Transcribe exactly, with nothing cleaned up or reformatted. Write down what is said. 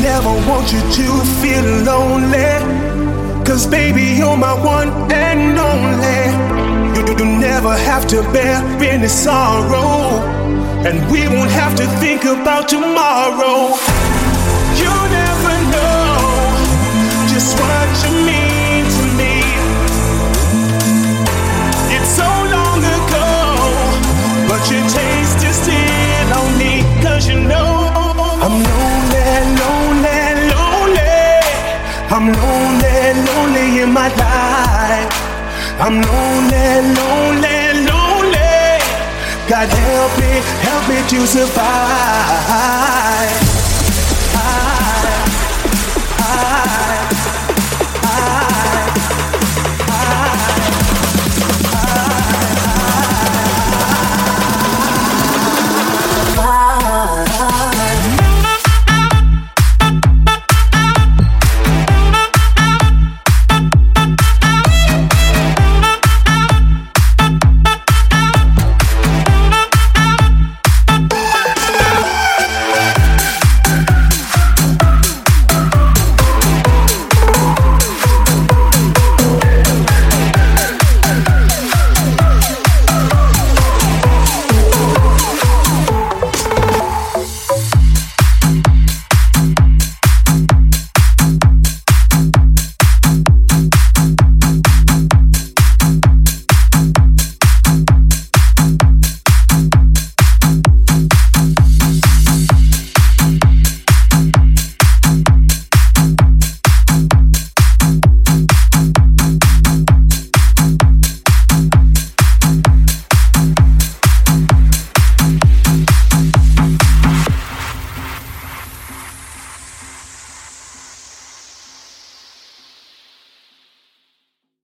never want you to feel lonely. Cause baby, you're my one and only. You, you never have to bear any sorrow, and we won't have to think about tomorrow. You never know just what you mean to me. It's so long ago, but your taste is still on me. Cause you know I'm lonely, lonely, lonely. I'm lonely, lonely in my life. I'm lonely, lonely, lonely. God help me, help me to survive.